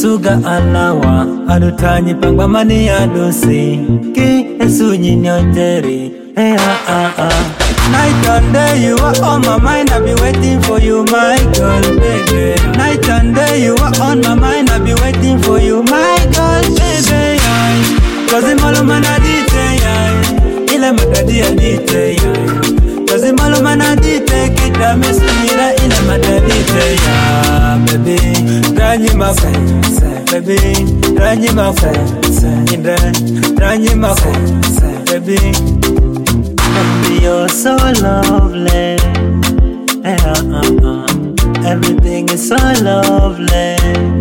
suga alawa adutanyi pangwa mani adusi ki esu nyinyoteri. Night and day you are on my mind, I'll be waiting for you, my girl, baby. Night and day you are on my mind, I'll be waiting for you, my girl, baby. Cause the malumana dite, ile madadi ya dite, cause the malumana dite, kita mesunira ile madadite, baby. Ranyi my face, baby. Ranyi my face, ranyi my face, baby. Baby, you're so lovely. Everything is so lovely.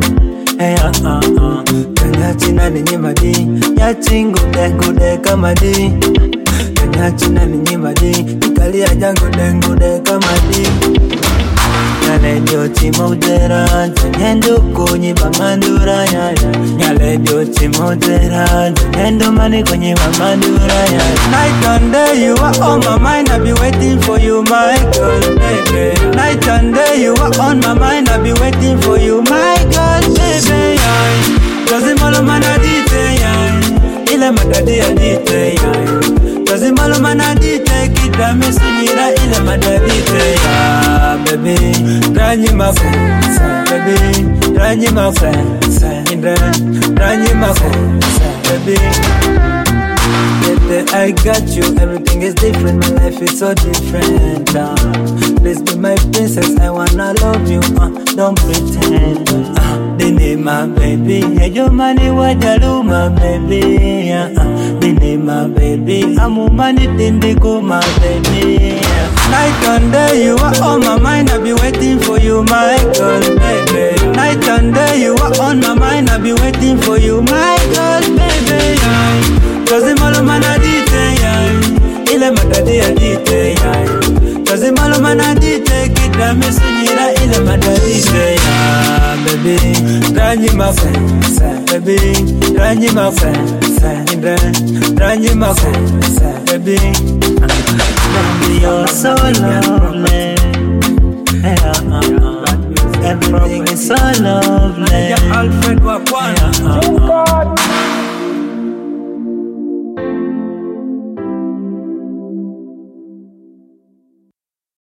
Kanyachina ni nyimadi, yachingu dengude kamadi. Kanyachina ni nyimadi, ikalia jangu dengude kamadi. Nyale byochi modera, nyendo konyi bamandura ya. Nyale byochi modera, nyendo mani konyi bamandura ya. Night and day you are on my mind, I'll be waiting for you, my girl, baby. Night and day you are on my mind, I'll be waiting for you, my girl, baby. Cause malumana dite ile madadi ya dite cause malumana dite kita mesunira ile madadite baby. Ranyi my face, baby. Ranyi my face, ranyi my face, baby. Baby, I got you, everything is different, my life is so different. Please be my princess, I wanna love you, don't pretend. Dini my baby, hey your money wajalu my baby. Dini my baby, amu mani tindiku my baby. Night and day you are on my mind, I'll be waiting for you, my girl, baby. Night and day you are on my mind, I'll be waiting for you, my girl, baby. Cause the malumana dite ile madadi ya dite cause the malumana dite kita mesunira ile madadite baby. Ranyi my face, baby. Ranyi my face, ranyi my face, baby. Baby, you're so lovely. Everything is so lovely. Alfred Wakwana.